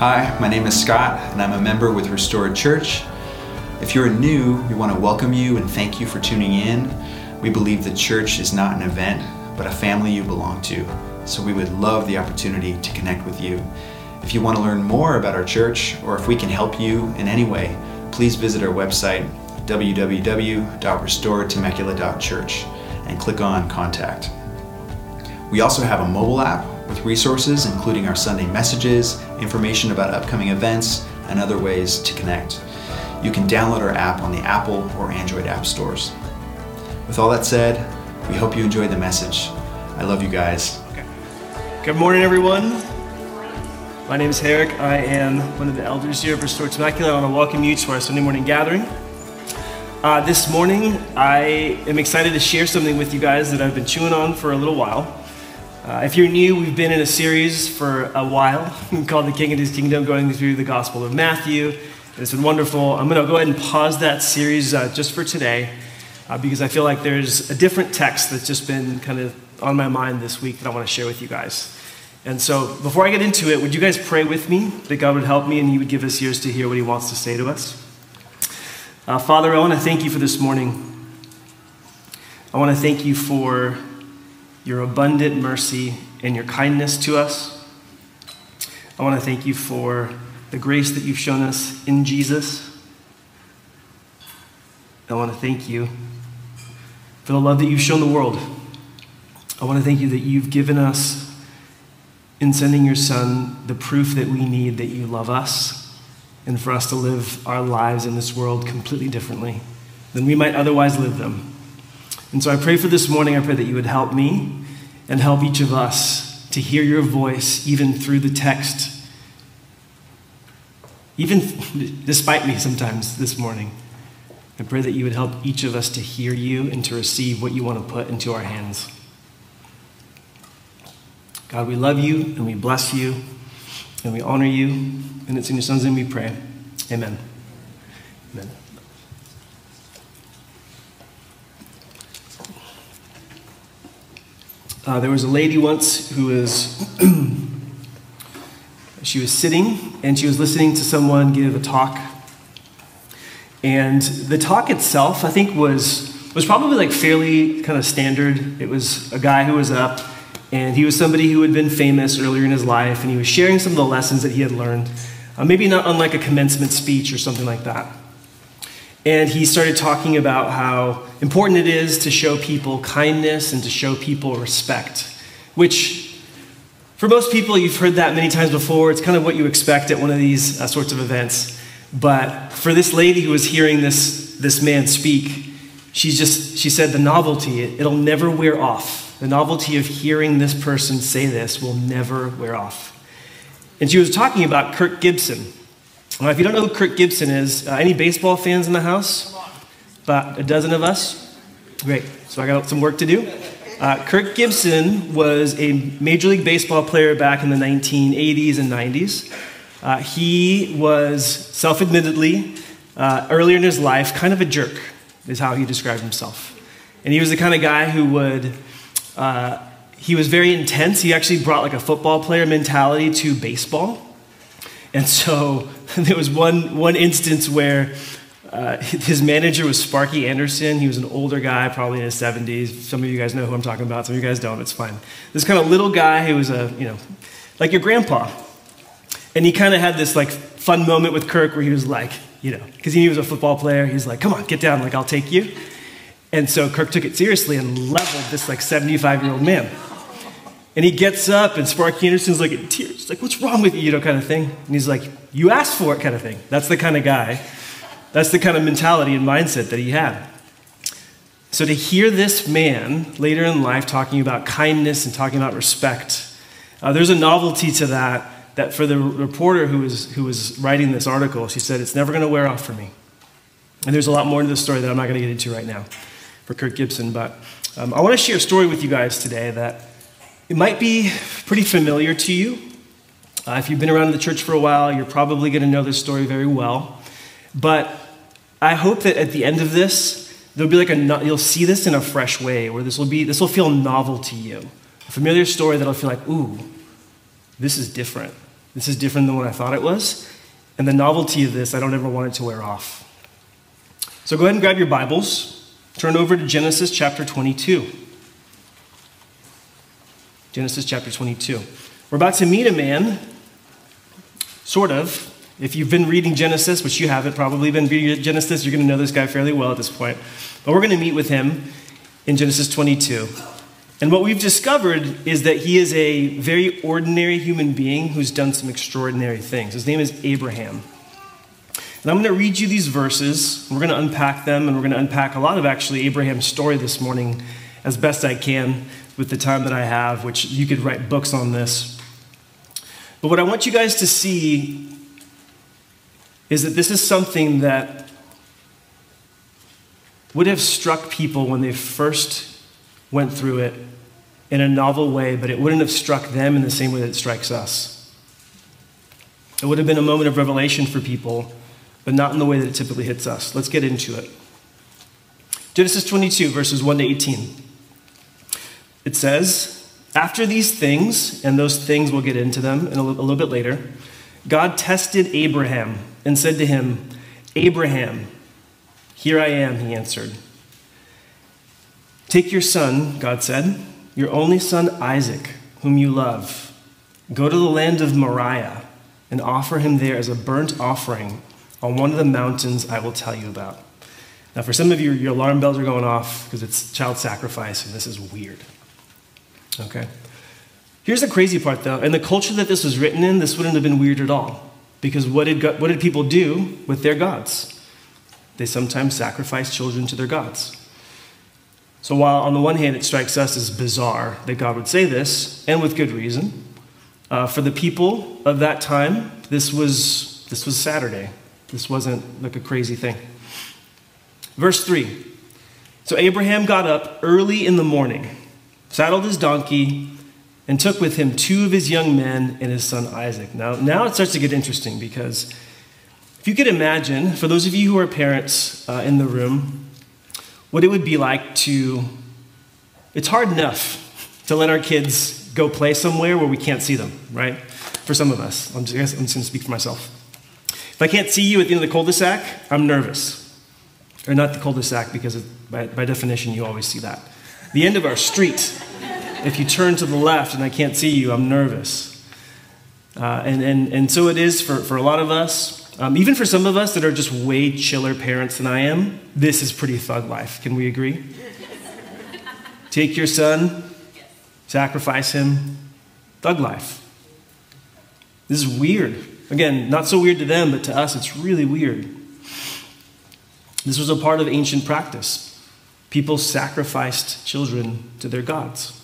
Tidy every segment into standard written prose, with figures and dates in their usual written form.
Hi, my name is Scott, and I'm a member with Restored Church. If you're new, we want to welcome you and thank you for tuning in. We believe that church is not an event, but a family you belong to, so we would love the opportunity to connect with you. If you want to learn more about our church, or if we can help you in any way, please visit our website, www.restoredtemecula.church, and click on Contact. We also have a mobile app with resources including our Sunday messages, information about upcoming events, and other ways to connect. You can download our app on the Apple or Android app stores. With all that said, we hope you enjoyed the message. I love you guys. Good morning, everyone. My name is Herrick. I am one of the elders here of Restored Temecula. I want to welcome you to our Sunday morning gathering. This morning, I am excited to share something with you guys that I've been chewing on for a little while. If you're new, we've been in a series for a while called The King and His Kingdom, going through the Gospel of Matthew. And it's been wonderful. I'm going to go ahead and pause that series just for today because I feel like there's a different text that's just been kind of on my mind this week that I want to share with you guys. And so before I get into it, would you guys pray with me that God would help me and He would give us ears to hear what He wants to say to us? Father, I want to thank you for this morning. I want to thank you for your abundant mercy and your kindness to us. I want to thank you for the grace that you've shown us in Jesus. I want to thank you for the love that you've shown the world. I want to thank you that you've given us, in sending your Son, the proof that we need that you love us and for us to live our lives in this world completely differently than we might otherwise live them. And so I pray for this morning, I pray that you would help me and help each of us to hear your voice even through the text, even despite me sometimes this morning. I pray that you would help each of us to hear you and to receive what you want to put into our hands. God, we love you and we bless you and we honor you, and it's in your Son's name we pray. Amen. Amen. There was a lady once who was, she was sitting and she was listening to someone give a talk. And the talk itself, I think, was probably like fairly kind of standard. It was a guy who was up, and he was somebody who had been famous earlier in his life, and he was sharing some of the lessons that he had learned, maybe not unlike a commencement speech or something like that. And he started talking about how important it is to show people kindness and to show people respect, which for most people, you've heard that many times before. It's kind of what you expect at one of these sorts of events. But for this lady who was hearing this man speak, she said the novelty, it'll never wear off. The novelty of hearing this person say this will never wear off. And she was talking about Kirk Gibson. Now, if you don't know who Kirk Gibson is, any baseball fans in the house? About a dozen of us? Great. So I got some work to do. Kirk Gibson was a Major League Baseball player back in the 1980s and 90s. He was self-admittedly, earlier in his life, kind of a jerk, is how he described himself. And he was the kind of guy who he was very intense. He actually brought like a football player mentality to baseball. And so there was one instance where his manager was Sparky Anderson. He was an older guy, probably in his 70s. Some of you guys know who I'm talking about. Some of you guys don't. It's fine. This kind of little guy who was like your grandpa. And he kind of had this like fun moment with Kirk where he was like, because he knew he was a football player. He was like, come on, get down. Like, I'll take you. And so Kirk took it seriously and leveled this like 75-year-old man. And he gets up, and Sparky Anderson's like in tears. He's like, what's wrong with you, kind of thing. And he's like, you asked for it, kind of thing. That's the kind of guy. That's the kind of mentality and mindset that he had. So to hear this man later in life talking about kindness and talking about respect, there's a novelty to that for the reporter who was writing this article, she said, it's never going to wear off for me. And there's a lot more to the story that I'm not going to get into right now for Kirk Gibson. But I want to share a story with you guys today that it might be pretty familiar to you. If you've been around in the church for a while, you're probably going to know this story very well. But I hope that at the end of this, there'll be you'll see this in a fresh way, where this will feel novel to you. A familiar story that'll feel like, ooh, this is different. This is different than what I thought it was. And the novelty of this, I don't ever want it to wear off. So go ahead and grab your Bibles. Turn over to Genesis chapter 22. Genesis chapter 22. We're about to meet a man, sort of. If you've been reading Genesis, which you haven't probably been reading Genesis, you're going to know this guy fairly well at this point. But we're going to meet with him in Genesis 22. And what we've discovered is that he is a very ordinary human being who's done some extraordinary things. His name is Abraham. And I'm going to read you these verses. We're going to unpack them, and we're going to unpack a lot of actually Abraham's story this morning as best I can with the time that I have, which you could write books on this. But what I want you guys to see is that this is something that would have struck people when they first went through it in a novel way, but it wouldn't have struck them in the same way that it strikes us. It would have been a moment of revelation for people, but not in the way that it typically hits us. Let's get into it. Genesis 22, verses 1 to 18. It says, "After these things," and those things we'll get into them in a little bit later, "God tested Abraham and said to him, 'Abraham.' 'Here I am,' he answered. 'Take your son,' God said, 'your only son Isaac, whom you love. Go to the land of Moriah and offer him there as a burnt offering on one of the mountains I will tell you about.'" Now, for some of you, your alarm bells are going off because it's child sacrifice, and this is weird. Okay? Here's the crazy part, though. In the culture that this was written in, this wouldn't have been weird at all. Because what did people do with their gods? They sometimes sacrificed children to their gods. So while on the one hand it strikes us as bizarre that God would say this, and with good reason, for the people of that time, this was Saturday. This wasn't like a crazy thing. Verse 3. "So Abraham got up early in the morning, saddled his donkey, and took with him 2 of his young men and his son Isaac." Now it starts to get interesting, because if you could imagine, for those of you who are parents in the room, what it would be like it's hard enough to let our kids go play somewhere where we can't see them, right? For some of us. I'm just going to speak for myself. If I can't see you at the end of the cul-de-sac, I'm nervous. Or not the cul-de-sac, because by definition you always see that. The end of our street. If you turn to the left and I can't see you, I'm nervous. And so it is for a lot of us. Even for some of us that are just way chiller parents than I am, this is pretty thug life. Can we agree? Take your son, sacrifice him, thug life. This is weird. Again, not so weird to them, but to us it's really weird. This was a part of ancient practice. People sacrificed children to their gods.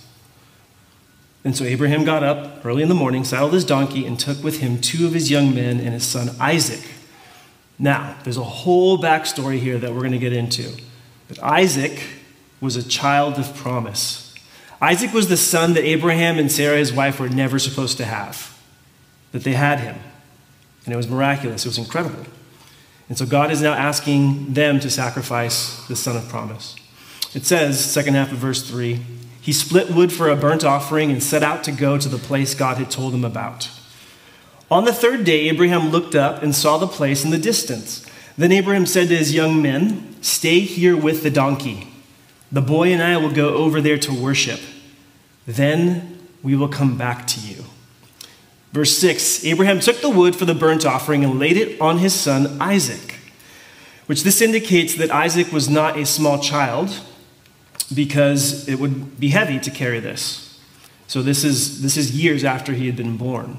And so Abraham got up early in the morning, saddled his donkey, and took with him 2 of his young men and his son Isaac. Now, there's a whole backstory here that we're going to get into. But Isaac was a child of promise. Isaac was the son that Abraham and Sarah, his wife, were never supposed to have. That they had him. And it was miraculous. It was incredible. And so God is now asking them to sacrifice the son of promise. It says, second half of verse 3, "He split wood for a burnt offering and set out to go to the place God had told him about. On the 3rd day, Abraham looked up and saw the place in the distance. Then Abraham said to his young men, 'Stay here with the donkey. The boy and I will go over there to worship. Then we will come back to you.'" Verse 6, "Abraham took the wood for the burnt offering and laid it on his son Isaac," which this indicates that Isaac was not a small child, because it would be heavy to carry this. So this is years after he had been born.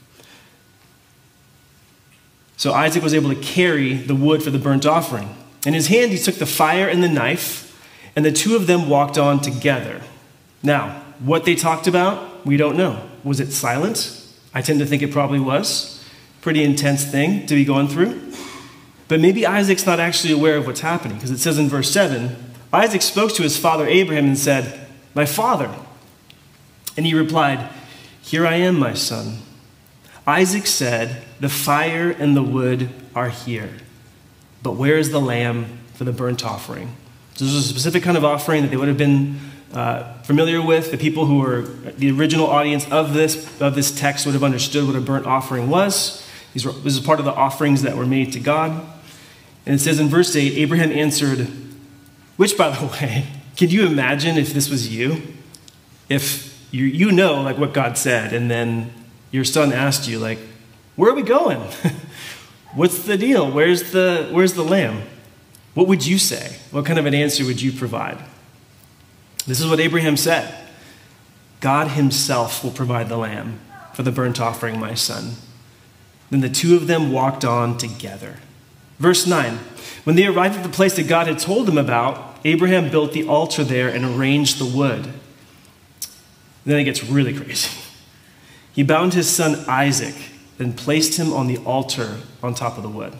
So Isaac was able to carry the wood for the burnt offering. In his hand he took the fire and the knife, and the 2 of them walked on together. Now, what they talked about, we don't know. Was it silent? I tend to think it probably was. Pretty intense thing to be going through. But maybe Isaac's not actually aware of what's happening, because it says in verse 7, Isaac spoke to his father Abraham and said, "My father." And he replied, "Here I am, my son." Isaac said, "The fire and the wood are here, but where is the lamb for the burnt offering?" So this was a specific kind of offering that they would have been, for familiar with, the people who were the original audience of this text would have understood what a burnt offering was. This is part of the offerings that were made to God. And it says in verse 8, Abraham answered, which, by the way, can you imagine if this was you? If you know like what God said, and then your son asked you, like, where are we going? What's the deal? Where's the lamb? What would you say? What kind of an answer would you provide? This is what Abraham said. God himself will provide the lamb for the burnt offering, my son. Then the two of them walked on together. Verse 9, when they arrived at the place that God had told them about, Abraham built the altar there and arranged the wood. Then it gets really crazy. He bound his son Isaac and placed him on the altar on top of the wood.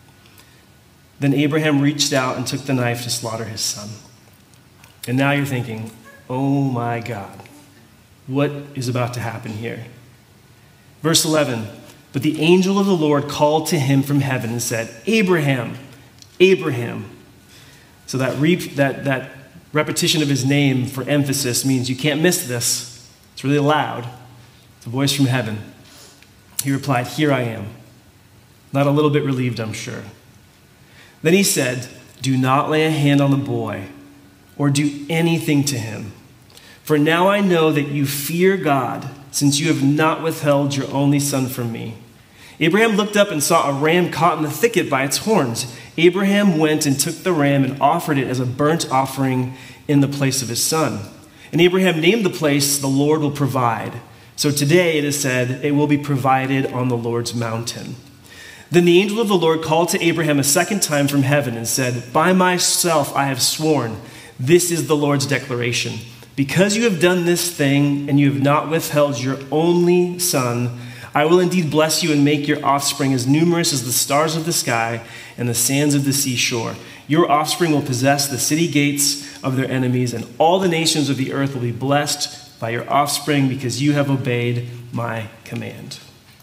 Then Abraham reached out and took the knife to slaughter his son. And now you're thinking, oh my God, what is about to happen here? Verse 11, but the angel of the Lord called to him from heaven and said, Abraham, Abraham. So that repetition of his name for emphasis means you can't miss this. It's really loud. It's a voice from heaven. He replied, here I am. Not a little bit relieved, I'm sure. Then he said, do not lay a hand on the boy or do anything to him. For now I know that you fear God, since you have not withheld your only son from me. Abraham looked up and saw a ram caught in the thicket by its horns. Abraham went and took the ram and offered it as a burnt offering in the place of his son. And Abraham named the place, the Lord will provide. So today it is said, it will be provided on the Lord's mountain. Then the angel of the Lord called to Abraham a second time from heaven and said, by myself I have sworn, this is the Lord's declaration. Because you have done this thing and you have not withheld your only son, I will indeed bless you and make your offspring as numerous as the stars of the sky and the sands of the seashore. Your offspring will possess the city gates of their enemies, and all the nations of the earth will be blessed by your offspring because you have obeyed my command.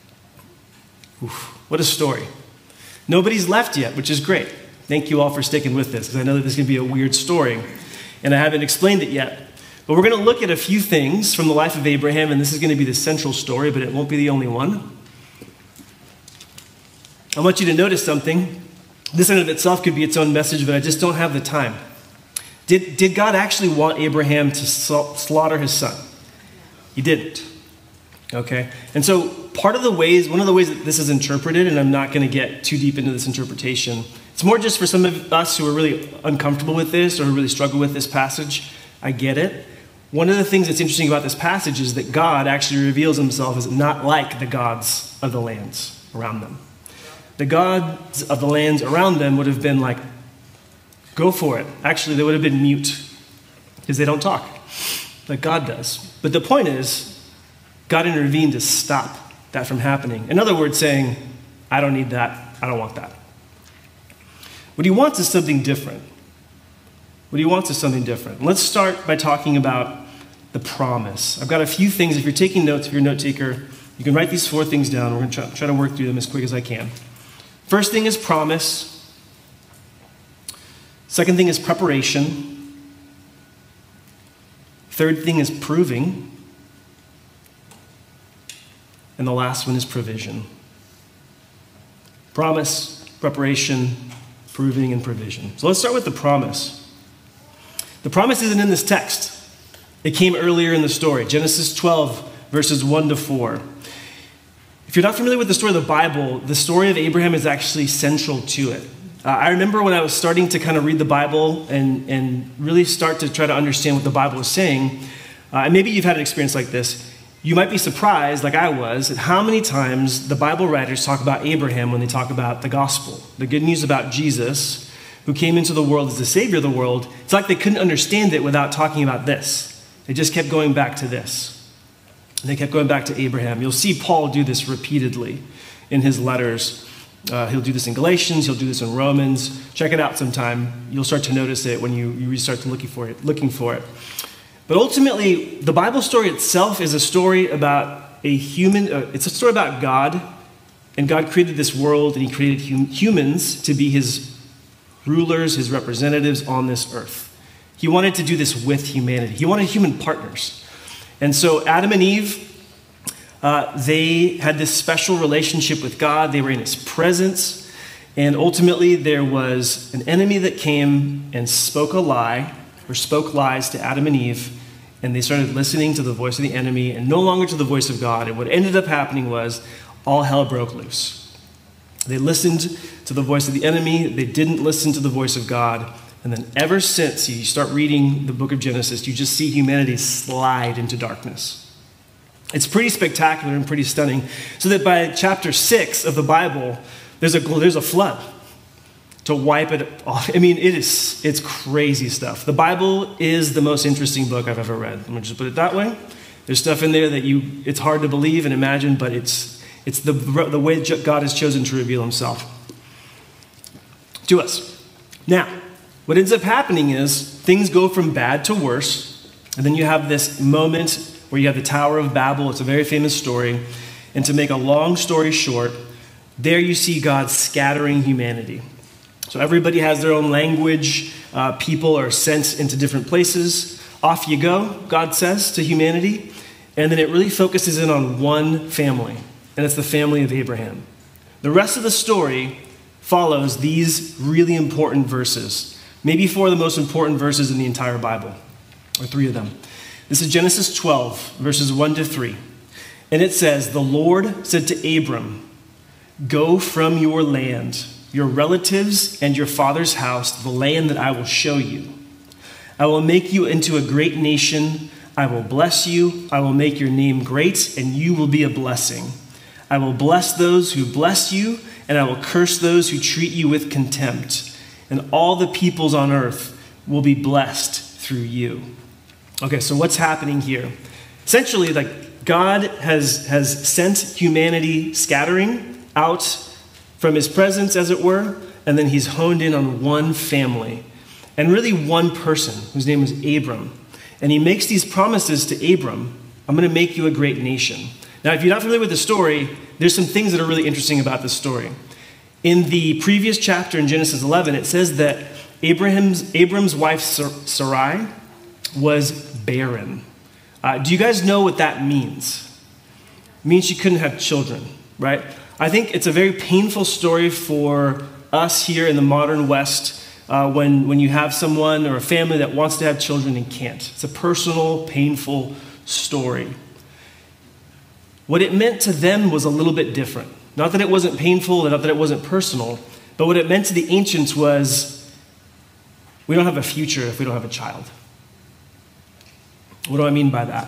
Oof, what a story. Nobody's left yet, which is great. Thank you all for sticking with this, because I know that this is going to be a weird story, and I haven't explained it yet. But we're going to look at a few things from the life of Abraham, and this is going to be the central story, but it won't be the only one. I want you to notice something. This in and of itself could be its own message, but I just don't have the time. Did God actually want Abraham to slaughter his son? He didn't. Okay? And so one of the ways that this is interpreted, and I'm not going to get too deep into this interpretation, it's more just for some of us who are really uncomfortable with this or who really struggle with this passage. I get it. One of the things that's interesting about this passage is that God actually reveals himself as not like the gods of the lands around them. The gods of the lands around them would have been like, go for it. Actually, they would have been mute because they don't talk like God does. But the point is, God intervened to stop that from happening. In other words, saying, I don't need that. I don't want that. What he wants is something different. What he wants is something different. Let's start by talking about the promise. I've got a few things. If you're taking notes, if you're a note taker, you can write these 4 things down. We're going to try to work through them as quick as I can. First thing is promise. Second thing is preparation. Third thing is proving. And the last one is provision. Promise, preparation, proving, and provision. So let's start with the promise. The promise isn't in this text. It came earlier in the story, Genesis 12, verses 1 to 4. If you're not familiar with the story of the Bible, the story of Abraham is actually central to it. I remember when I was starting to kind of read the Bible and really start to try to understand what the Bible is saying, and maybe you've had an experience like this, you might be surprised, like I was, at how many times the Bible writers talk about Abraham when they talk about the gospel, the good news about Jesus, who came into the world as the Savior of the world. It's like they couldn't understand it without talking about this. They just kept going back to this. And they kept going back to Abraham. You'll see Paul do this repeatedly in his letters. He'll do this in Galatians. He'll do this in Romans. Check it out sometime. You'll start to notice it when you start to looking for it. But ultimately, the Bible story itself is a story about it's a story about God. And God created this world, and he created humans to be his rulers, his representatives on this earth. He wanted to do this with humanity. He wanted human partners. And so Adam and Eve, they had this special relationship with God. They were in his presence. And ultimately, there was an enemy that came and spoke a lie, or spoke lies to Adam and Eve. And they started listening to the voice of the enemy and no longer to the voice of God. And what ended up happening was all hell broke loose. They listened to the voice of the enemy. They didn't listen to the voice of God. And then ever since, you start reading the book of Genesis, you just see humanity slide into darkness. It's pretty spectacular and pretty stunning. So that by chapter 6 of the Bible, there's a flood to wipe it off. I mean, it's crazy stuff. The Bible is the most interesting book I've ever read. Let me just put it that way. There's stuff in there that it's hard to believe and imagine, but it's the way God has chosen to reveal himself to us. Now, what ends up happening is things go from bad to worse, and then you have this moment where you have the Tower of Babel. It's a very famous story. And to make a long story short, there you see God scattering humanity. So everybody has their own language. People are sent into different places. Off you go, God says to humanity. And then it really focuses in on one family, and it's the family of Abraham. The rest of the story follows these really important verses, maybe 4 of the most important verses in the entire Bible, or 3 of them. This is Genesis 12, verses 1 to 3. And it says, "The Lord said to Abram, 'Go from your land, your relatives and your father's house, to the land that I will show you. I will make you into a great nation. I will bless you. I will make your name great, and you will be a blessing. I will bless those who bless you, and I will curse those who treat you with contempt. And all the peoples on earth will be blessed through you.'" Okay, so what's happening here? Essentially, God has sent humanity scattering out from his presence, as it were, and then he's honed in on one family, and really one person, whose name is Abram. And he makes these promises to Abram. "I'm going to make you a great nation." Now, if you're not familiar with the story, there's some things that are really interesting about this story. In the previous chapter in Genesis 11, it says that Abram's wife Sarai was barren. Do you guys know what that means? It means she couldn't have children, right? I think it's a very painful story for us here in the modern West when you have someone or a family that wants to have children and can't. It's a personal, painful story. What it meant to them was a little bit different. Not that it wasn't painful, not that it wasn't personal, but what it meant to the ancients was, we don't have a future if we don't have a child. What do I mean by that?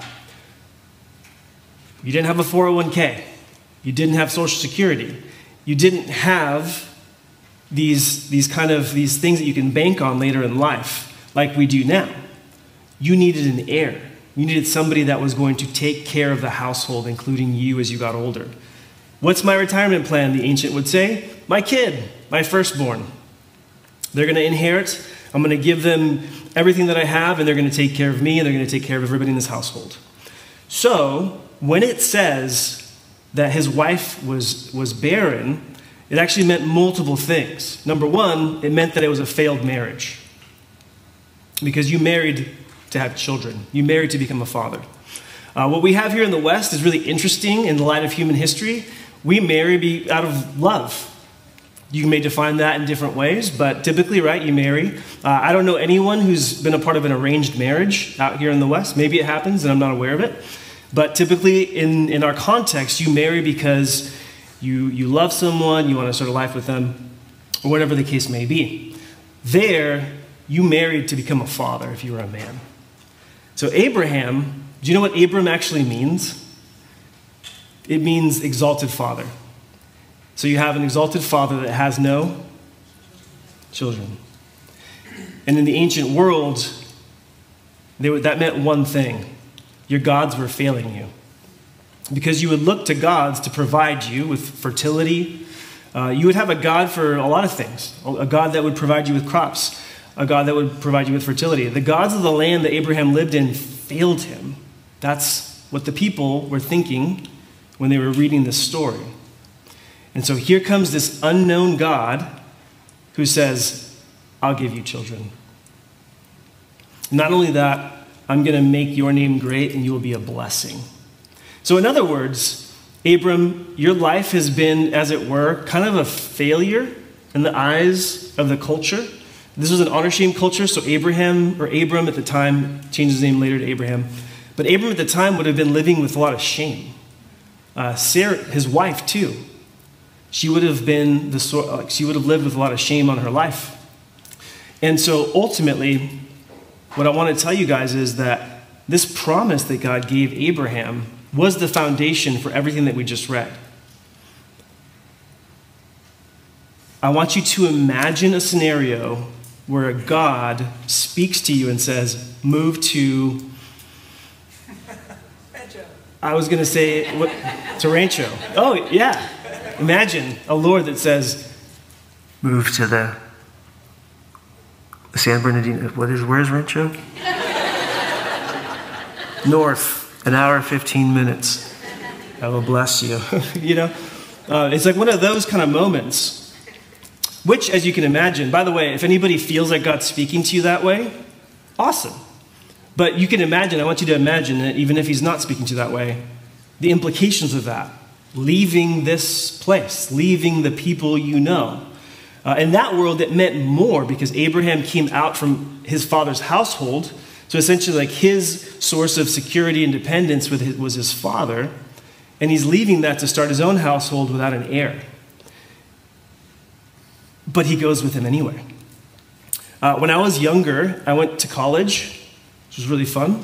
You didn't have a 401k. You didn't have Social Security. You didn't have these things that you can bank on later in life like we do now. You needed an heir. You needed somebody that was going to take care of the household, including you as you got older. What's my retirement plan, the ancient would say? My kid, my firstborn. They're going to inherit. I'm going to give them everything that I have, and they're going to take care of me, and they're going to take care of everybody in this household. So when it says that his wife was barren, it actually meant multiple things. Number one, it meant that it was a failed marriage, because you married to have children. You married to become a father. What we have here in the West is really interesting in the light of human history. We marry out of love. You may define that in different ways, but typically, right, you marry. I don't know anyone who's been a part of an arranged marriage out here in the West. Maybe it happens, and I'm not aware of it. But typically, in our context, you marry because you love someone, you want to start a life with them, or whatever the case may be. There, you married to become a father if you were a man. So Abraham, do you know what Abram actually means? It means exalted father. So you have an exalted father that has no children. And in the ancient world, that meant one thing. Your gods were failing you. Because you would look to gods to provide you with fertility. You would have a god for a lot of things. A god that would provide you with crops. A God that would provide you with fertility. The gods of the land that Abraham lived in failed him. That's what the people were thinking when they were reading this story. And so here comes this unknown God who says, I'll give you children. Not only that, I'm going to make your name great and you will be a blessing. So in other words, Abram, your life has been, as it were, kind of a failure in the eyes of the culture. This was an honor-shame culture, so Abram at the time, changed his name later to Abraham, but Abram at the time would have been living with a lot of shame. Sarah, his wife too, she would have lived with a lot of shame on her life. And so ultimately, what I want to tell you guys is that this promise that God gave Abraham was the foundation for everything that we just read. I want you to imagine a scenario where God speaks to you and says, move to, I was going to say, to Rancho. Oh, yeah. Imagine a Lord that says, move to the San Bernardino, where's Rancho? North, an hour, 15 minutes. I will bless you. It's like one of those kind of moments, which, as you can imagine, by the way, if anybody feels like God's speaking to you that way, awesome. But you can imagine, I want you to imagine that even if he's not speaking to you that way, the implications of that, leaving this place, leaving the people you know. In that world, it meant more because Abraham came out from his father's household. So essentially, like his source of security and dependence was his father. And he's leaving that to start his own household without an heir. But he goes with him anyway. When I was younger, I went to college, which was really fun.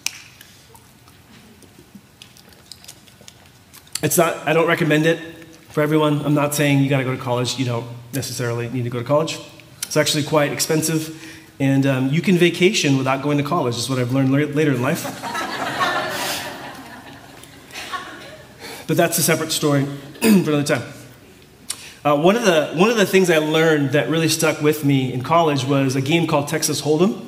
I don't recommend it for everyone. I'm not saying you got to go to college. You don't necessarily need to go to college. It's actually quite expensive, and you can vacation without going to college, is what I've learned later in life. But that's a separate story for another time. One of the things I learned that really stuck with me in college was a game called Texas Hold'em.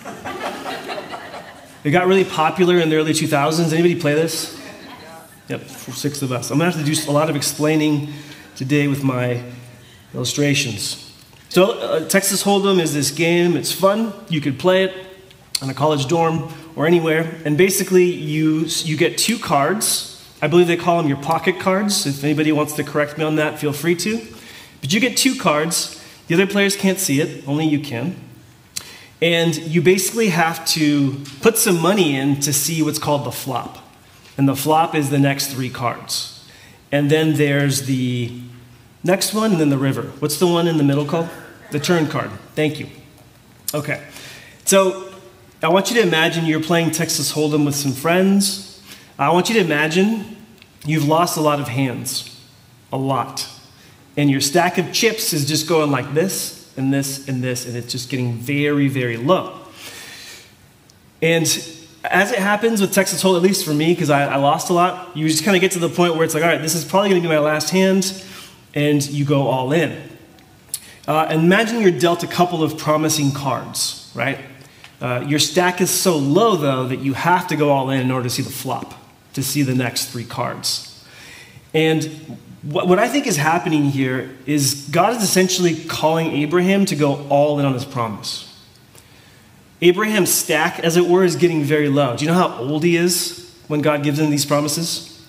It got really popular in the early 2000s. Anybody play this? Yep, 6 of us. I'm going to have to do a lot of explaining today with my illustrations. So Texas Hold'em is this game. It's fun. You could play it in a college dorm or anywhere. And basically, you get 2 cards. I believe they call them your pocket cards. If anybody wants to correct me on that, feel free to. But you get 2 cards. The other players can't see it. Only you can. And you basically have to put some money in to see what's called the flop. And the flop is the next 3 cards. And then there's the next one, and then the river. What's the one in the middle called? The turn card. Thank you. Okay. So I want you to imagine you're playing Texas Hold'em with some friends. I want you to imagine you've lost a lot of hands. A lot. And your stack of chips is just going like this, and this, and this, and it's just getting very, very low. And as it happens with Texas Hold'em, at least for me, because I lost a lot, you just kind of get to the point where it's like, all right, this is probably going to be my last hand, and you go all in. And imagine you're dealt a couple of promising cards, right? Your stack is so low, though, that you have to go all in order to see the flop, to see the next 3 cards. And what I think is happening here is God is essentially calling Abraham to go all in on his promise. Abraham's stack, as it were, is getting very low. Do you know how old he is when God gives him these promises?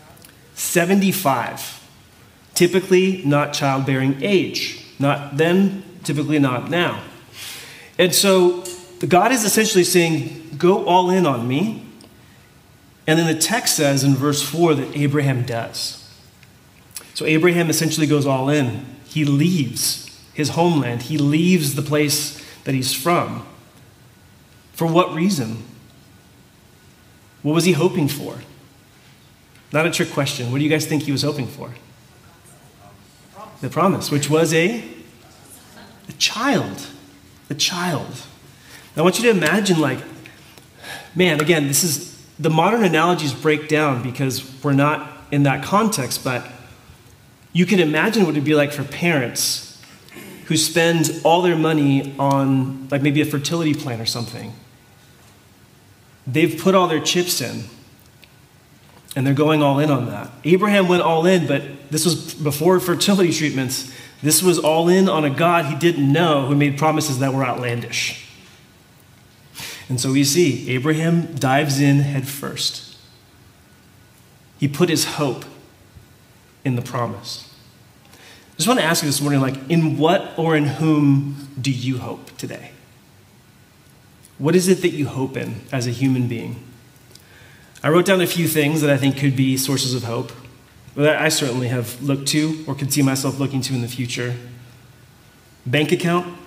75. Typically not childbearing age. Not then, typically not now. And so God is essentially saying, go all in on me. And then the text says in verse 4 that Abraham does. So Abraham essentially goes all in. He leaves his homeland. He leaves the place that he's from. For what reason? What was he hoping for? Not a trick question. What do you guys think he was hoping for? The promise, which was a child. A child. I want you to imagine, man, again, this is, the modern analogies break down because we're not in that context, but you can imagine what it'd be like for parents who spend all their money on, maybe a fertility plan or something. They've put all their chips in, and they're going all in on that. Abraham went all in, but this was before fertility treatments. This was all in on a God he didn't know who made promises that were outlandish. And so we see Abraham dives in head first. He put his hope in the promise. I just want to ask you this morning, in what or in whom do you hope today? What is it that you hope in as a human being? I wrote down a few things that I think could be sources of hope, that I certainly have looked to or could see myself looking to in the future. Bank account,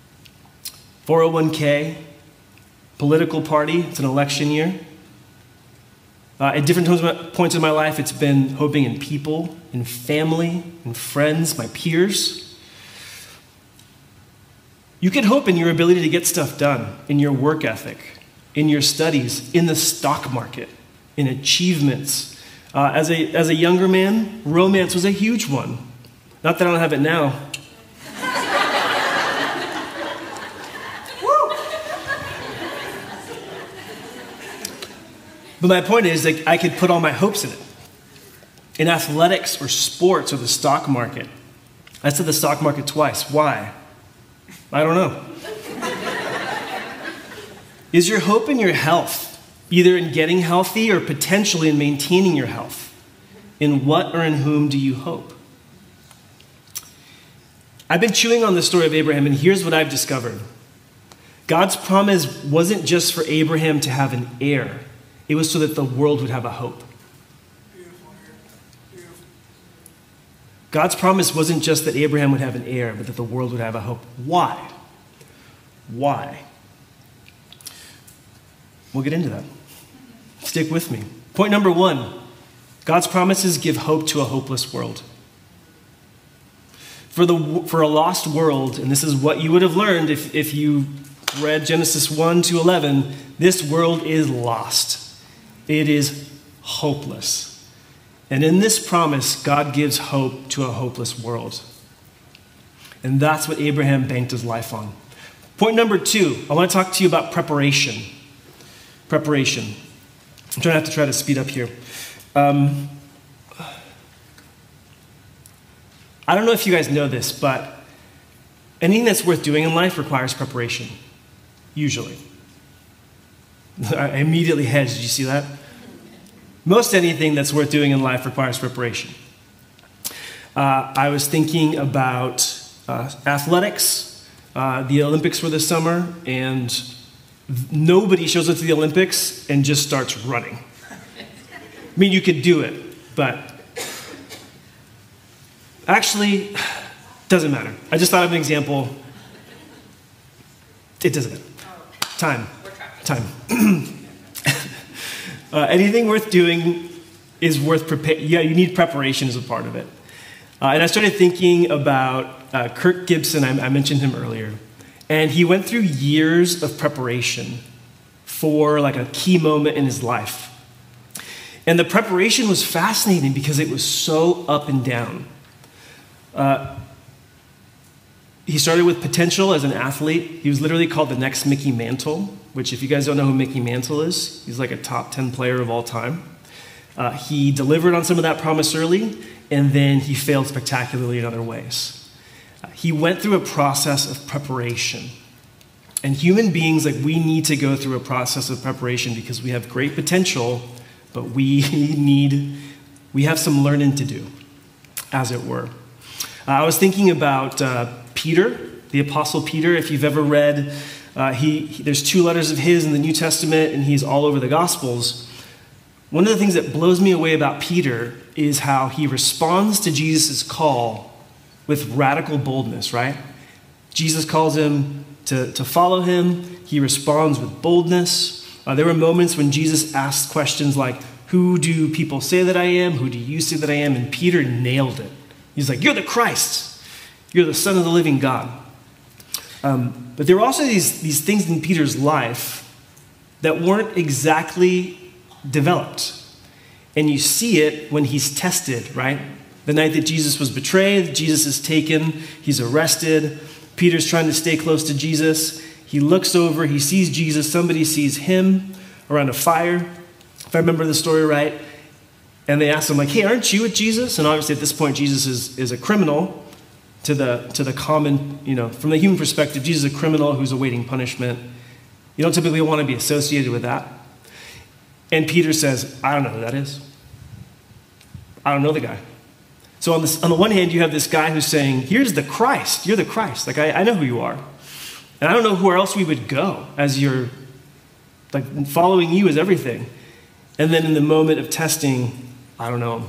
401k, political party, it's an election year. At different points in my life, it's been hoping in people, in family, in friends, my peers. You can hope in your ability to get stuff done, in your work ethic, in your studies, in the stock market, in achievements. As a younger man, romance was a huge one. Not that I don't have it now. But my point is, I could put all my hopes in it. In athletics or sports or the stock market. I said the stock market twice. Why? I don't know. Is your hope in your health, either in getting healthy or potentially in maintaining your health? In what or in whom do you hope? I've been chewing on the story of Abraham, and here's what I've discovered. God's promise wasn't just for Abraham to have an heir. It was so that the world would have a hope. God's promise wasn't just that Abraham would have an heir, but that the world would have a hope. Why? Why? We'll get into that. Stick with me. Point number 1, God's promises give hope to a hopeless world. For a lost world, and this is what you would have learned if you read Genesis 1 to 11, this world is lost. It is hopeless. And in this promise, God gives hope to a hopeless world. And that's what Abraham banked his life on. Point number 2, I want to talk to you about preparation. Preparation. I'm trying to try to speed up here. I don't know if you guys know this, but anything that's worth doing in life requires preparation. Usually. I immediately hedged. Did you see that? Most anything that's worth doing in life requires preparation. I was thinking about athletics. The Olympics were this summer, and nobody shows up to the Olympics and just starts running. I mean, you could do it, but actually, doesn't matter. I just thought of an example. It doesn't matter. Time. Anything worth doing is worth preparing. Yeah, you need preparation as a part of it. And I started thinking about Kirk Gibson. I mentioned him earlier. And he went through years of preparation for a key moment in his life. And the preparation was fascinating because it was so up and down. He started with potential as an athlete. He was literally called the next Mickey Mantle, which if you guys don't know who Mickey Mantle is, he's like a top 10 player of all time. He delivered on some of that promise early, and then he failed spectacularly in other ways. He went through a process of preparation. And human beings, we need to go through a process of preparation because we have great potential, but we have some learning to do, as it were. I was thinking about Peter, the Apostle Peter. If you've ever read, there's 2 letters of his in the New Testament, and he's all over the Gospels. One of the things that blows me away about Peter is how he responds to Jesus' call with radical boldness, right? Jesus calls him to follow him. He responds with boldness. There were moments when Jesus asked questions like, who do people say that I am? Who do you say that I am? And Peter nailed it. He's like, you're the Christ. You're the Son of the living God. But there were also these things in Peter's life that weren't exactly developed. And you see it when he's tested, right? The night that Jesus was betrayed, Jesus is taken, he's arrested. Peter's trying to stay close to Jesus. He looks over, he sees Jesus, somebody sees him around a fire, if I remember the story right. And they ask him, hey, aren't you with Jesus? And obviously at this point, Jesus is a criminal to the common, from the human perspective, Jesus is a criminal who's awaiting punishment. You don't typically want to be associated with that. And Peter says, I don't know who that is. I don't know the guy. So on the one hand, you have this guy who's saying, here's the Christ. You're the Christ. Like, I know who you are. And I don't know where else we would go as you're, like, following you is everything. And then in the moment of testing, I don't know him.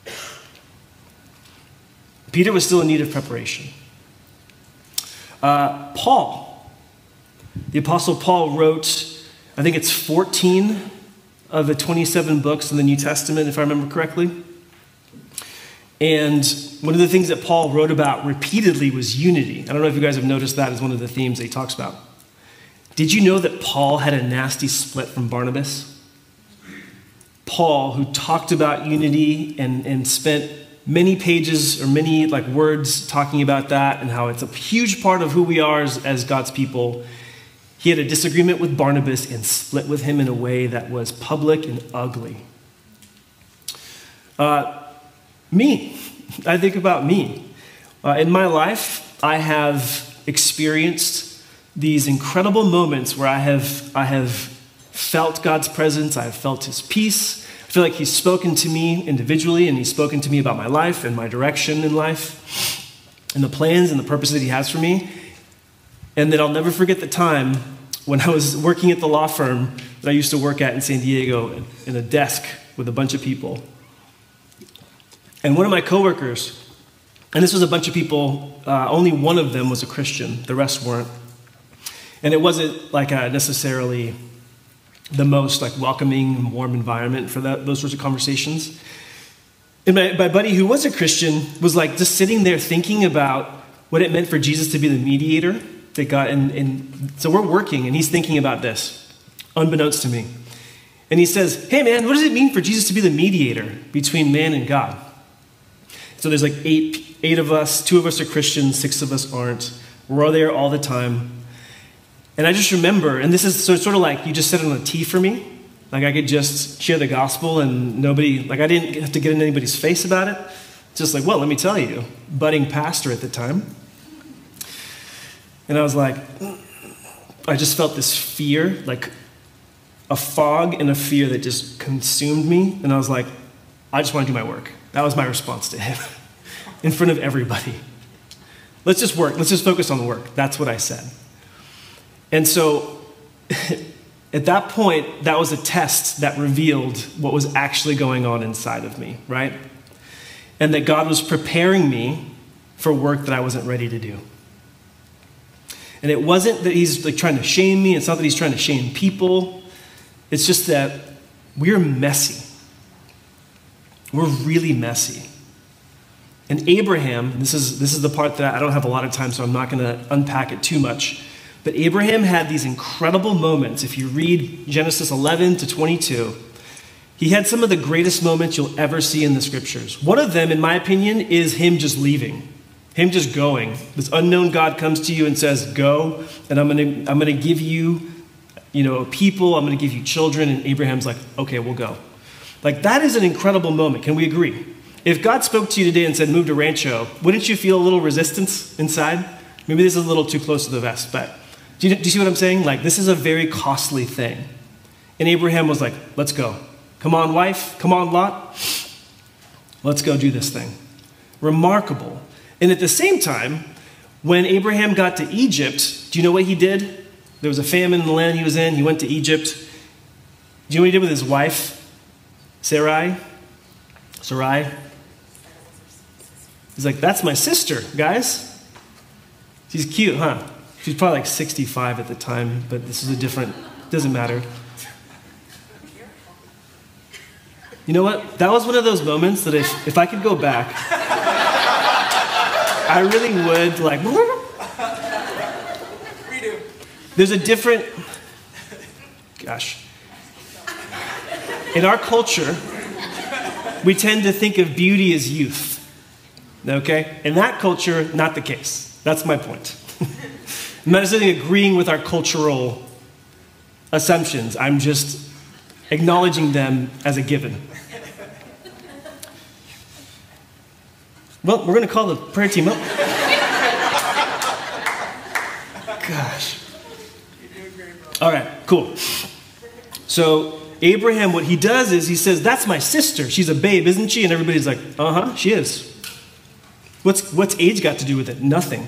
Peter was still in need of preparation. Paul, the Apostle Paul wrote, I think it's 14 of the 27 books in the New Testament, if I remember correctly. And one of the things that Paul wrote about repeatedly was unity. I don't know if you guys have noticed that as one of the themes that he talks about. Did you know that Paul had a nasty split from Barnabas? Paul, who talked about unity and spent many pages or many words talking about that and how it's a huge part of who we are as God's people, he had a disagreement with Barnabas and split with him in a way that was public and ugly. I think about me. In my life, I have experienced these incredible moments where I have felt God's presence, I have felt his peace. I feel like he's spoken to me individually, and he's spoken to me about my life and my direction in life and the plans and the purpose that he has for me. And then I'll never forget the time when I was working at the law firm that I used to work at in San Diego in a desk with a bunch of people. And one of my coworkers, and this was a bunch of people, only one of them was a Christian, the rest weren't. And it wasn't necessarily the most welcoming, warm environment for those sorts of conversations. And my buddy who was a Christian was just sitting there thinking about what it meant for Jesus to be the mediator that God, and so we're working and he's thinking about this, unbeknownst to me. And he says, hey man, what does it mean for Jesus to be the mediator between man and God? So there's eight of us, 2 of us are Christians, 6 of us aren't. We're there all the time. And I just remember, and this is sort of like you just set it on a tee for me. I could just share the gospel and nobody, I didn't have to get in anybody's face about it. Just well, let me tell you, budding pastor at the time. And I was I just felt this fear, a fog and a fear that just consumed me. And I was I just want to do my work. That was my response to him in front of everybody. Let's just work. Let's just focus on the work. That's what I said. And so at that point, that was a test that revealed what was actually going on inside of me, right? And that God was preparing me for work that I wasn't ready to do. And it wasn't that he's trying to shame me. It's not that he's trying to shame people. It's just that we're messy. We're really messy. And Abraham, this is the part that I don't have a lot of time, so I'm not going to unpack it too much. But Abraham had these incredible moments. If you read Genesis 11 to 22, he had some of the greatest moments you'll ever see in the scriptures. One of them, in my opinion, is him just leaving, him just going. This unknown God comes to you and says, go, and I'm going to give you, people, I'm going to give you children. And Abraham's okay, we'll go. That is an incredible moment. Can we agree? If God spoke to you today and said, move to Rancho, wouldn't you feel a little resistance inside? Maybe this is a little too close to the vest, but do you see what I'm saying? This is a very costly thing. And Abraham was let's go. Come on, wife. Come on, Lot. Let's go do this thing. Remarkable. And at the same time, when Abraham got to Egypt, do you know what he did? There was a famine in the land he was in. He went to Egypt. Do you know what he did with his wife? Sarai. He's that's my sister, guys. She's cute, huh? She's probably 65 at the time, but this is doesn't matter. You know what? That was one of those moments that if I could go back, I really would Redo. There's a different, in our culture, we tend to think of beauty as youth. Okay? In that culture, not the case. That's my point. I'm not necessarily agreeing with our cultural assumptions. I'm just acknowledging them as a given. Well, we're going to call the prayer team up. Gosh. All right, cool. So Abraham, what he does is he says, that's my sister. She's a babe, isn't she? And everybody's like, uh-huh, she is. What's age got to do with it? Nothing.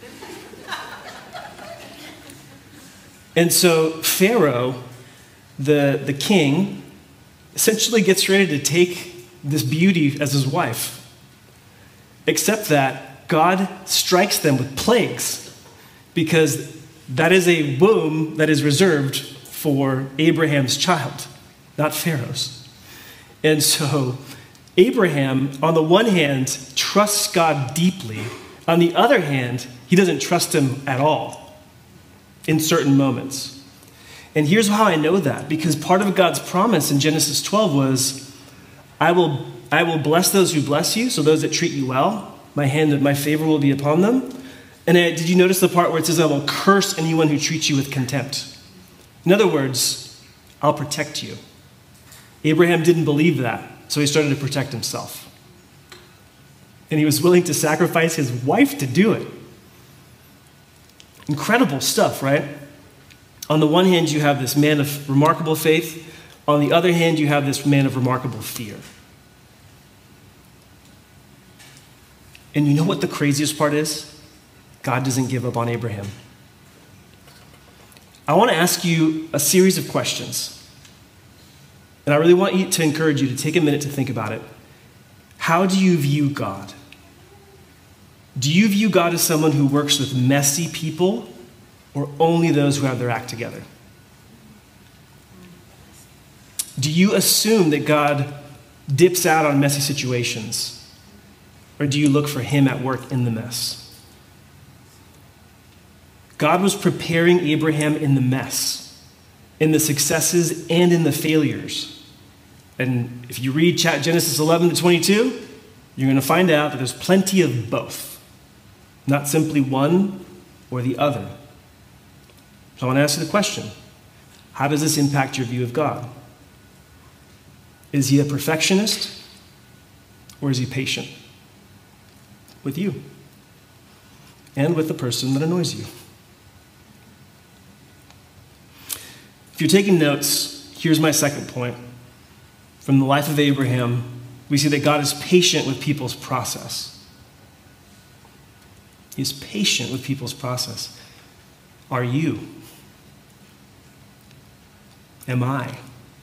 And so Pharaoh, the king, essentially gets ready to take this beauty as his wife. Except that God strikes them with plagues, because that is a womb that is reserved for Abraham's child, not Pharaoh's. And so Abraham, on the one hand, trusts God deeply. On the other hand, he doesn't trust him at all in certain moments. And here's how I know that, because part of God's promise in Genesis 12 was, I will bless those who bless you, so those that treat you well, my favor will be upon them. And did you notice the part where it says, I will curse anyone who treats you with contempt? In other words, I'll protect you. Abraham didn't believe that, so he started to protect himself. And he was willing to sacrifice his wife to do it. Incredible stuff, right? On the one hand, you have this man of remarkable faith. On the other hand, you have this man of remarkable fear. And you know what the craziest part is? God doesn't give up on Abraham. I want to ask you a series of questions. And I really want you to encourage you to take a minute to think about it. How do you view God? Do you view God as someone who works with messy people, or only those who have their act together? Do you assume that God dips out on messy situations? Or do you look for him at work in the mess? God was preparing Abraham in the mess, in the successes and in the failures. And if you read Genesis 11 to 22, you're going to find out that there's plenty of both, not simply one or the other. So I want to ask you the question, how does this impact your view of God? Is he a perfectionist, or is he patient with you and with the person that annoys you? If you're taking notes, here's my second point. From the life of Abraham, we see that God is patient with people's process. He's patient with people's process. Are you? Am I?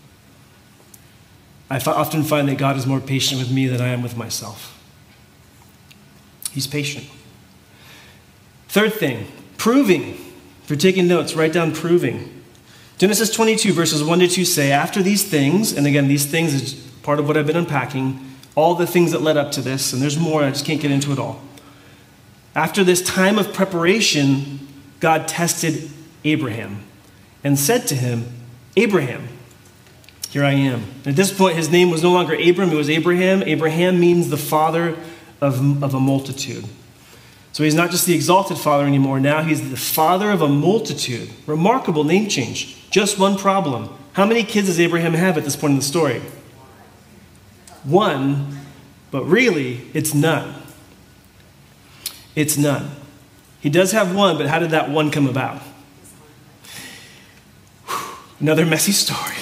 I often find that God is more patient with me than I am with myself. He's patient. Third thing, proving. If you're taking notes, write down proving. Genesis 22, verses 1 to 2 say, after these things, and again, these things is part of what I've been unpacking, all the things that led up to this, and there's more, I just can't get into it all. After this time of preparation, God tested Abraham and said to him, Abraham, here I am. And at this point, his name was no longer Abram, it was Abraham. Abraham means the father of a multitude. So he's not just the exalted father anymore. Now he's the father of a multitude. Remarkable name change. Just one problem. How many kids does Abraham have at this point in the story? One, but really, it's none. It's none. He does have one, but how did that one come about? Another messy story.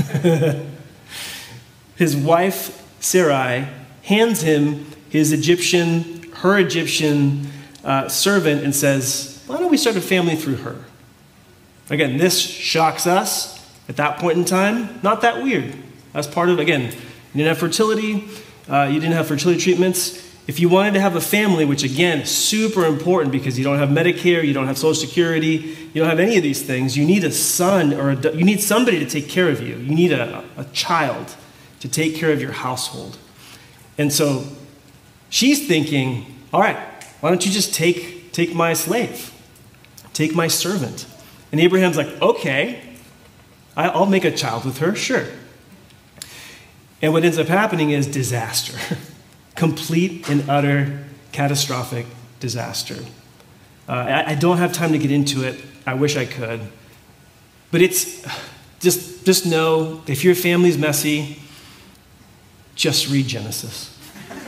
His wife, Sarai, hands him her Egyptian servant and says, why don't we start a family through her? Again, this shocks us at that point in time. Not that weird. That's part of, again, you didn't have fertility. You didn't have fertility treatments. If you wanted to have a family, which again is super important because you don't have Medicare, you don't have Social Security, you don't have any of these things, you need a son or you need somebody to take care of you. You need a child to take care of your household. And so she's thinking, all right, why don't you just take my slave, take my servant? And Abraham's like, okay, I'll make a child with her, sure. And what ends up happening is disaster. Complete and utter catastrophic disaster. I don't have time to get into it. I wish I could. But it's, just know, if your family's messy, just read Genesis.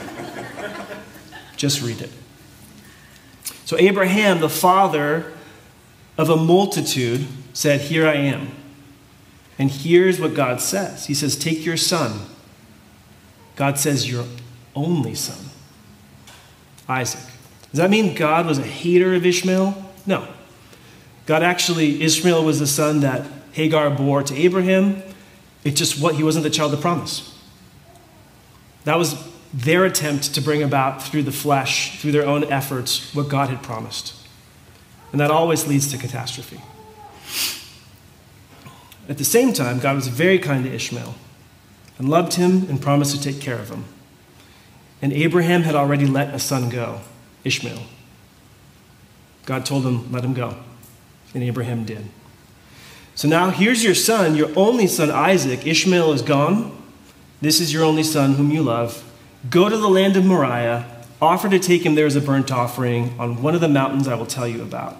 Just read it. So Abraham, the father of a multitude, said, "Here I am." And here's what God says. He says, "Take your son." God says, "Your only son, Isaac." Does that mean God was a hater of Ishmael? No. Ishmael was the son that Hagar bore to Abraham. It's just he wasn't the child of promise. That was their attempt to bring about through the flesh, through their own efforts, what God had promised. And that always leads to catastrophe. At the same time, God was very kind to Ishmael and loved him and promised to take care of him. And Abraham had already let a son go, Ishmael. God told him, let him go. And Abraham did. So now here's your son, your only son, Isaac. Ishmael is gone. This is your only son whom you love. Go to the land of Moriah. Offer to take him there as a burnt offering on one of the mountains I will tell you about.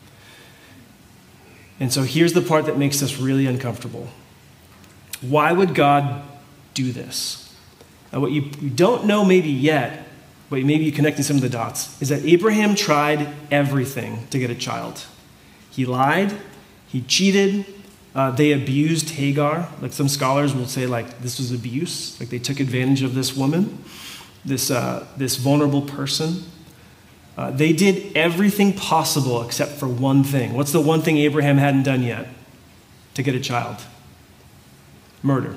And so here's the part that makes us really uncomfortable. Why would God do this? Now, what you don't know maybe yet, but maybe you're connecting some of the dots, is that Abraham tried everything to get a child. He lied, he cheated, they abused Hagar. Like some scholars will say, like, this was abuse. Like they took advantage of this woman, this vulnerable person. They did everything possible except for one thing. What's the one thing Abraham hadn't done yet to get a child? Murder.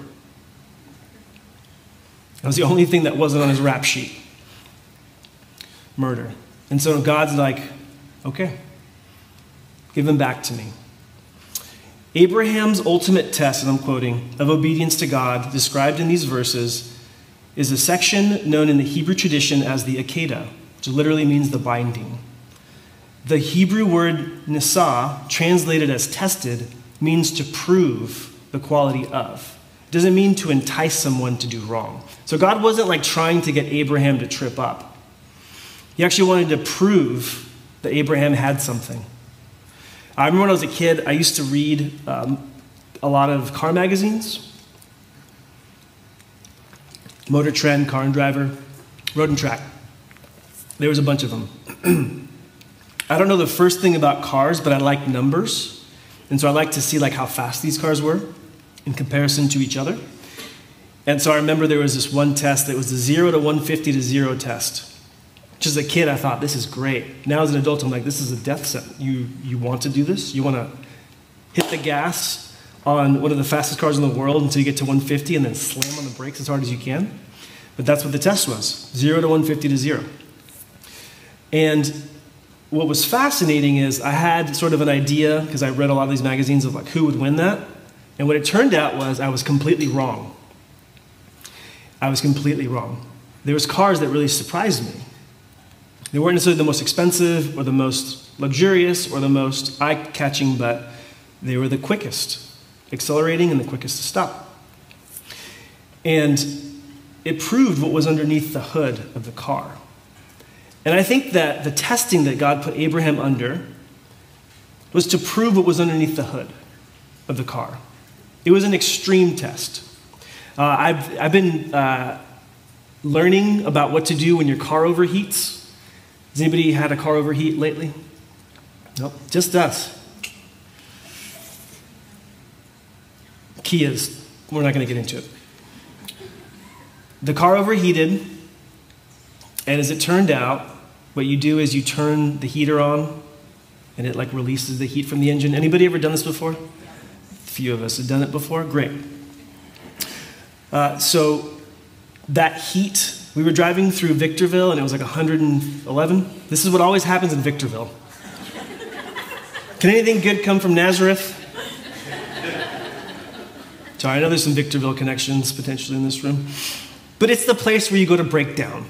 That was the only thing that wasn't on his rap sheet. Murder. And so God's like, okay, give him back to me. Abraham's ultimate test, and I'm quoting, of obedience to God, described in these verses, is a section known in the Hebrew tradition as the Akedah, which literally means the binding. The Hebrew word nisah, translated as tested, means to prove the quality of. It doesn't mean to entice someone to do wrong. So God wasn't like trying to get Abraham to trip up. He actually wanted to prove that Abraham had something. I remember when I was a kid, I used to read a lot of car magazines. Motor Trend, Car and Driver, Road and Track. There was a bunch of them. I don't know the first thing about cars, but I like numbers. And so I like to see like how fast these cars were in comparison to each other. And so I remember there was this one test that was the 0 to 150 to 0 test. Just as a kid, I thought, this is great. Now as an adult, I'm like, this is a death sentence. You want to do this? You want to hit the gas on one of the fastest cars in the world until you get to 150 and then slam on the brakes as hard as you can? But that's what the test was, 0 to 150 to 0. And what was fascinating is I had sort of an idea, because I read a lot of these magazines, of like who would win that. And what it turned out was I was completely wrong. I was completely wrong. There was cars that really surprised me. They weren't necessarily the most expensive or the most luxurious or the most eye-catching, but they were the quickest, accelerating and the quickest to stop. And it proved what was underneath the hood of the car. And I think that the testing that God put Abraham under was to prove what was underneath the hood of the car. It was an extreme test. I've been learning about what to do when your car overheats. Has anybody had a car overheat lately? Nope, just us. Kias, we're not going to get into it. The car overheated, and as it turned out, what you do is you turn the heater on, and it like releases the heat from the engine. Anybody ever done this before? A few of us have done it before. Great. So that heat, we were driving through Victorville, and it was like 111. This is what always happens in Victorville. Can anything good come from Nazareth? Sorry, I know there's some Victorville connections potentially in this room. But it's the place where you go to break down.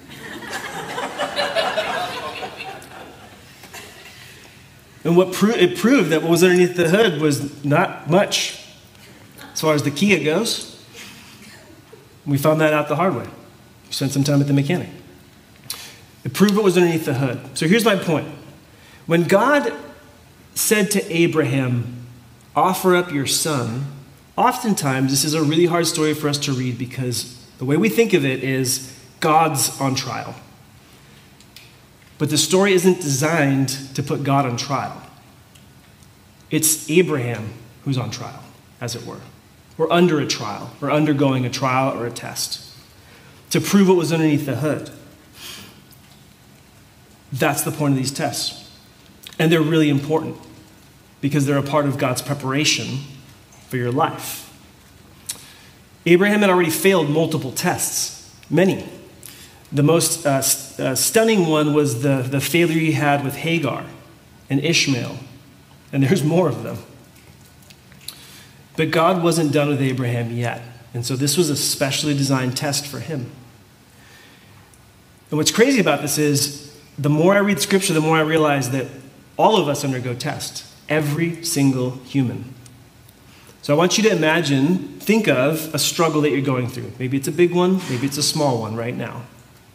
And it proved that what was underneath the hood was not much as far as the Kia goes. We found that out the hard way. We spent some time at the mechanic. It proved what was underneath the hood. So here's my point. When God said to Abraham, offer up your son, oftentimes this is a really hard story for us to read because the way we think of it is God's on trial. But the story isn't designed to put God on trial. It's Abraham who's on trial, as it were, or under a trial, or undergoing a trial or a test, to prove what was underneath the hood. That's the point of these tests. And they're really important because they're a part of God's preparation for your life. Abraham had already failed multiple tests, many. The most stunning one was the failure he had with Hagar and Ishmael. And there's more of them. But God wasn't done with Abraham yet. And so this was a specially designed test for him. And what's crazy about this is, the more I read Scripture, the more I realize that all of us undergo tests. Every single human. So I want you to think of a struggle that you're going through. Maybe it's a big one, maybe it's a small one right now.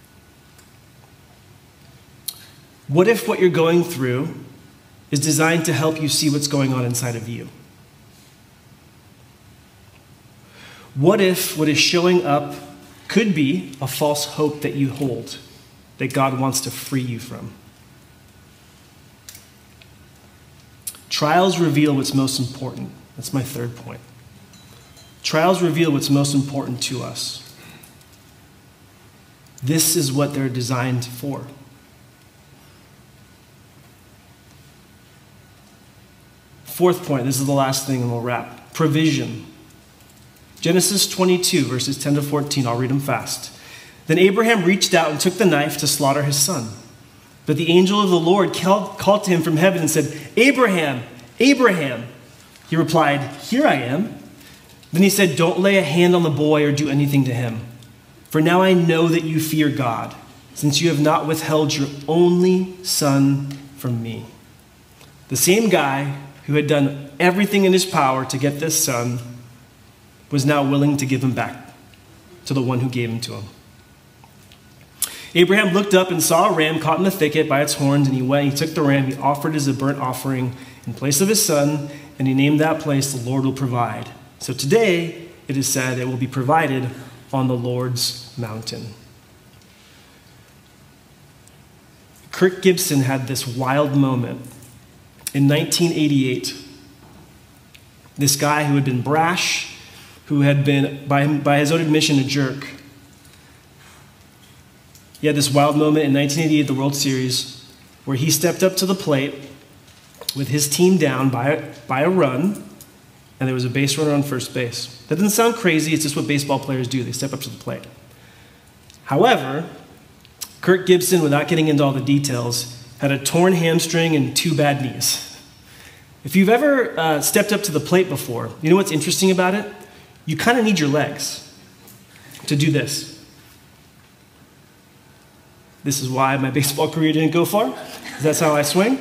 What if what you're going through is designed to help you see what's going on inside of you? What if what is showing up could be a false hope that you hold, that God wants to free you from? Trials reveal what's most important. That's my third point. Trials reveal what's most important to us. This is what they're designed for. Fourth point, this is the last thing and we'll wrap. Provision. Genesis 22, verses 10 to 14. I'll read them fast. Then Abraham reached out and took the knife to slaughter his son. But the angel of the Lord called to him from heaven and said, Abraham, Abraham. He replied, Here I am. Then he said, Don't lay a hand on the boy or do anything to him. For now I know that you fear God, since you have not withheld your only son from me. The same guy who had done everything in his power to get this son was now willing to give him back to the one who gave him to him. Abraham looked up and saw a ram caught in the thicket by its horns, and he went, he took the ram, he offered it as a burnt offering in place of his son, and he named that place, The Lord Will Provide. So today, it is said, it will be provided on the Lord's mountain. Kirk Gibson had this wild moment in 1988. This guy who had been brash, who had been, by his own admission, a jerk. He had this wild moment in 1988, the World Series, where he stepped up to the plate with his team down by a run, and there was a base runner on first base. That doesn't sound crazy, it's just what baseball players do. They step up to the plate. However, Kirk Gibson, without getting into all the details, had a torn hamstring and 2 bad knees. If you've ever stepped up to the plate before, you know what's interesting about it? You kind of need your legs to do this. This is why my baseball career didn't go far. That's how I swung.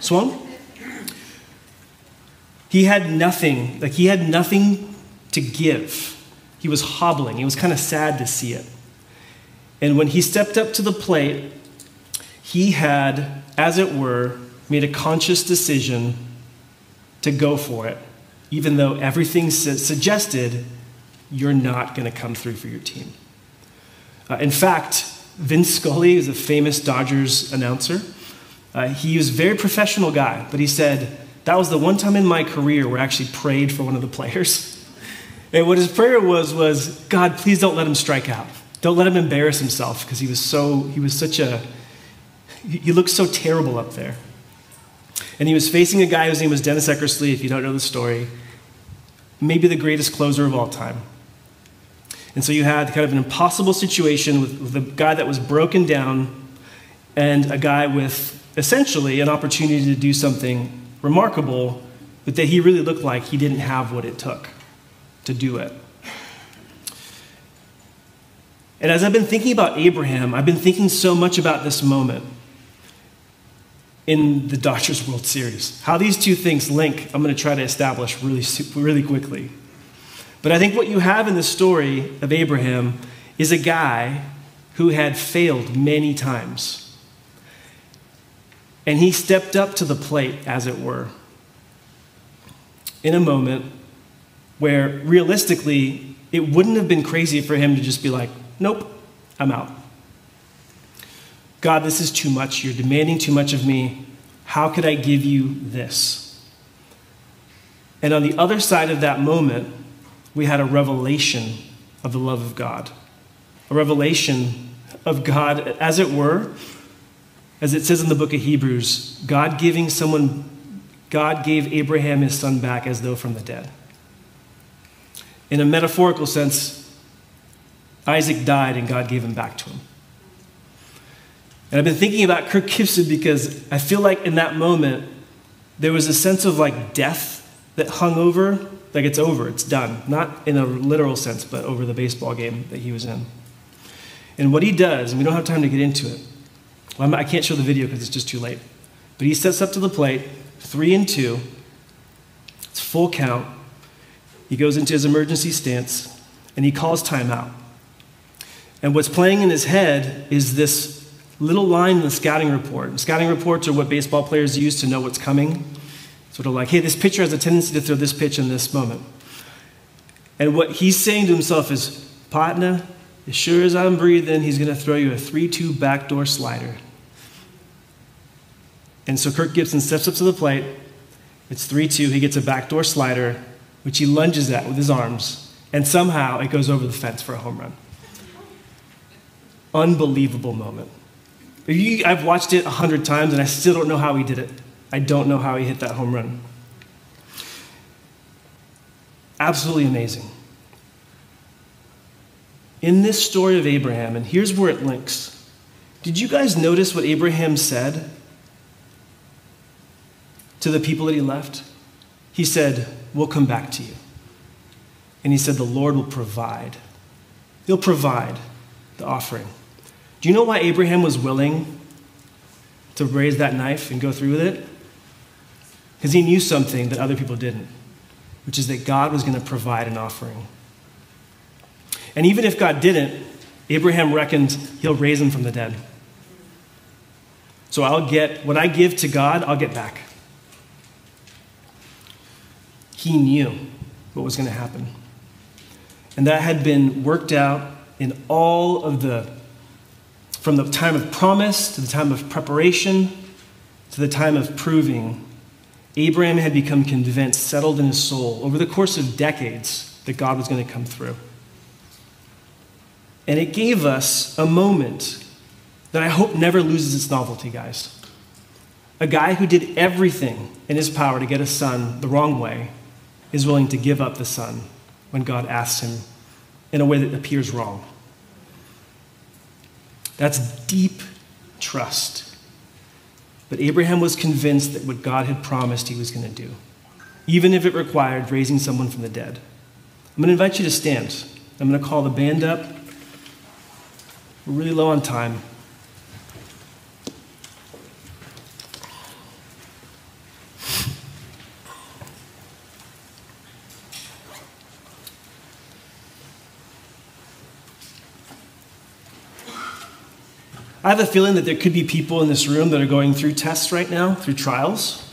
He had nothing to give. He was hobbling. It was kind of sad to see it. And when he stepped up to the plate, he had, as it were, made a conscious decision to go for it, even though everything suggested you're not going to come through for your team. In fact, Vince Scully is a famous Dodgers announcer. He was a very professional guy, but he said, that was the one time in my career where I actually prayed for one of the players. And what his prayer was, God, please don't let him strike out. Don't let him embarrass himself, because he looked so terrible up there. And he was facing a guy whose name was Dennis Eckersley, if you don't know the story, maybe the greatest closer of all time. And so you had kind of an impossible situation with a guy that was broken down and a guy with essentially an opportunity to do something remarkable, but that he really looked like he didn't have what it took to do it. And as I've been thinking about Abraham, I've been thinking so much about this moment in the Dodgers World Series. How these two things link, I'm going to try to establish really quickly. But I think what you have in the story of Abraham is a guy who had failed many times. And he stepped up to the plate, as it were, in a moment where realistically it wouldn't have been crazy for him to just be like, nope, I'm out. God, this is too much. You're demanding too much of me. How could I give you this? And on the other side of that moment, we had a revelation of the love of God. A revelation of God, as it were, as it says in the book of Hebrews, God gave Abraham his son back as though from the dead. In a metaphorical sense, Isaac died and God gave him back to him. And I've been thinking about Kirk Gibson because I feel like in that moment, there was a sense of like death that hung over, like it's over, it's done. Not in a literal sense, but over the baseball game that he was in. And what he does, and we don't have time to get into it. Well, I can't show the video because it's just too late. But he steps up to the plate, 3-2. It's full count. He goes into his emergency stance, and he calls timeout. And what's playing in his head is this little line in the scouting report. And scouting reports are what baseball players use to know what's coming. Sort of like, hey, this pitcher has a tendency to throw this pitch in this moment. And what he's saying to himself is, partner, as sure as I'm breathing, he's going to throw you a 3-2 backdoor slider. And so Kirk Gibson steps up to the plate. It's 3-2. He gets a backdoor slider, which he lunges at with his arms. And somehow it goes over the fence for a home run. Unbelievable moment. I've watched it 100 times, and I still don't know how he did it. I don't know how he hit that home run. Absolutely amazing. In this story of Abraham, and here's where it links. Did you guys notice what Abraham said to the people that he left? He said, we'll come back to you. And he said, the Lord will provide. He'll provide the offering. Do you know why Abraham was willing to raise that knife and go through with it? Because he knew something that other people didn't, which is that God was going to provide an offering. And even if God didn't, Abraham reckoned he'll raise him from the dead. So I'll get what I give to God, I'll get back. He knew what was going to happen. And that had been worked out in all of from the time of promise to the time of preparation to the time of proving. Abraham had become convinced, settled in his soul, over the course of decades, that God was going to come through. And it gave us a moment that I hope never loses its novelty, guys. A guy who did everything in his power to get a son the wrong way is willing to give up the son when God asks him in a way that appears wrong. That's deep trust. But Abraham was convinced that what God had promised he was going to do, even if it required raising someone from the dead. I'm going to invite you to stand. I'm going to call the band up. We're really low on time. I have a feeling that there could be people in this room that are going through tests right now, through trials.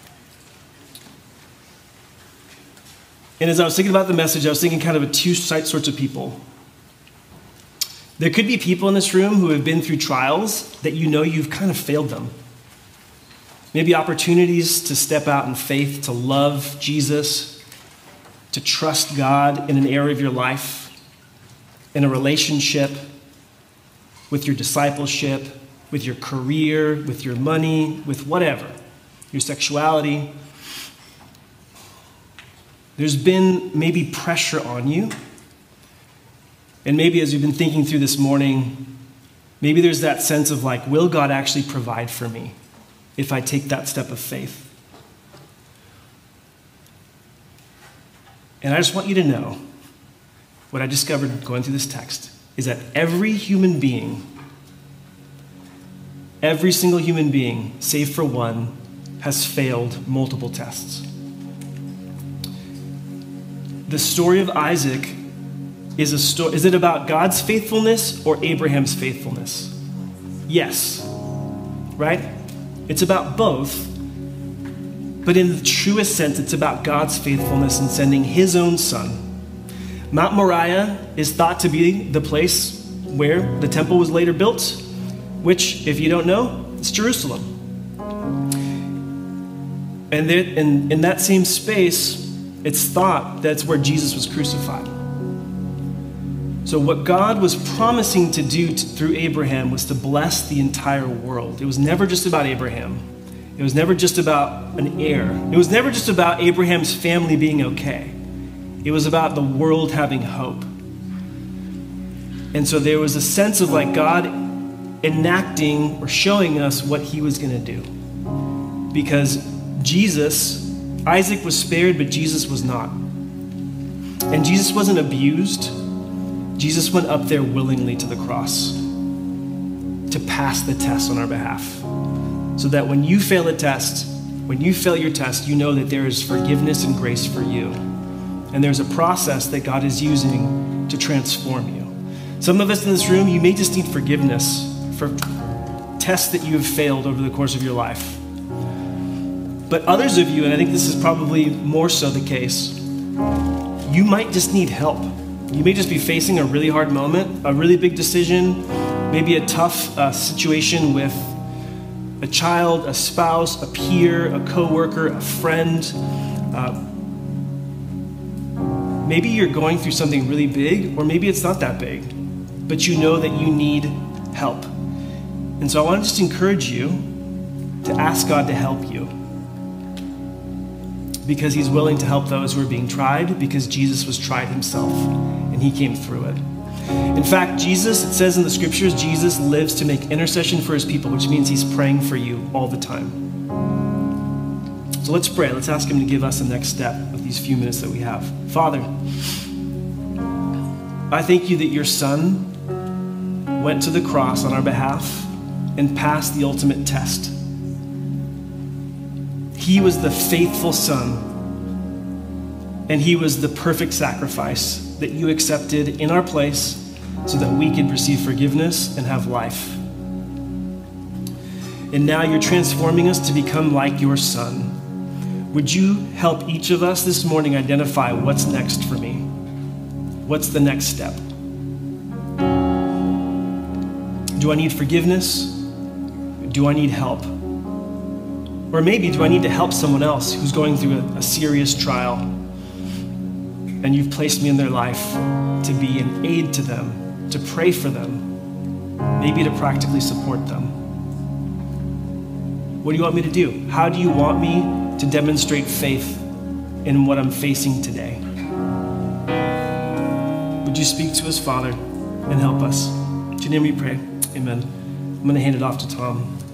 And as I was thinking about the message, I was thinking kind of two sorts of people. There could be people in this room who have been through trials that you know you've kind of failed them. Maybe opportunities to step out in faith, to love Jesus, to trust God in an area of your life, in a relationship, with your discipleship, with your career, with your money, with whatever, your sexuality. There's been maybe pressure on you. And maybe as you've been thinking through this morning, maybe there's that sense of like, will God actually provide for me if I take that step of faith? And I just want you to know what I discovered going through this text is that every human being, every single human being, save for one, has failed multiple tests. The story of Isaac is a story. Is it about God's faithfulness or Abraham's faithfulness? Yes, right? It's about both, but in the truest sense, it's about God's faithfulness in sending his own son. Mount Moriah is thought to be the place where the temple was later built, which, if you don't know, is Jerusalem. And in that same space, It's thought that's where Jesus was crucified. So what God was promising to do through Abraham was to bless the entire world. It was never just about Abraham. It was never just about an heir. It was never just about Abraham's family being okay. It was about the world having hope. And so there was a sense of like God enacting or showing us what he was going to do. Because Isaac was spared, but Jesus was not. And Jesus wasn't abused. Jesus went up there willingly to the cross to pass the test on our behalf. So that when you fail your test, you know that there is forgiveness and grace for you. And there's a process that God is using to transform you. Some of us in this room, you may just need forgiveness for tests that you have failed over the course of your life. But others of you, and I think this is probably more so the case, you might just need help. You may just be facing a really hard moment, a really big decision, maybe a tough situation with a child, a spouse, a peer, a coworker, a friend. Maybe you're going through something really big, or maybe it's not that big, but you know that you need help. And so I want to just encourage you to ask God to help you, because he's willing to help those who are being tried, because Jesus was tried himself and he came through it. In fact, Jesus, it says in the scriptures, Jesus lives to make intercession for his people, which means he's praying for you all the time. So let's pray. Let's ask him to give us the next step with these few minutes that we have. Father, I thank you that your son went to the cross on our behalf and passed the ultimate test. He was the faithful son, and he was the perfect sacrifice that you accepted in our place so that we could receive forgiveness and have life. And now you're transforming us to become like your son. Would you help each of us this morning identify what's next for me? What's the next step? Do I need forgiveness? Do I need help? Or maybe do I need to help someone else who's going through a serious trial, and you've placed me in their life to be an aid to them, to pray for them, maybe to practically support them? What do you want me to do? How do you want me to demonstrate faith in what I'm facing today? Would you speak to us, Father, and help us? In your name we pray. Amen. I'm going to hand it off to Tom.